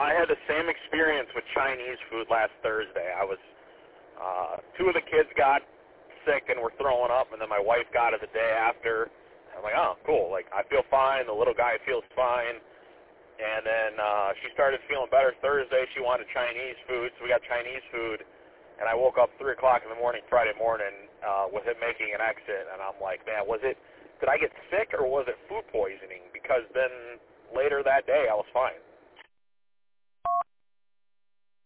I had the same experience with Chinese food last Thursday. I was, two of the kids got sick and were throwing up, and then my wife got it the day after. I'm like, oh, cool. Like, I feel fine. The little guy feels fine. And then she started feeling better Thursday. She wanted Chinese food, so we got Chinese food. And I woke up 3 o'clock in the morning, Friday morning, with him making an exit. And I'm like, man, did I get sick or was it food poisoning? Because then later that day I was fine.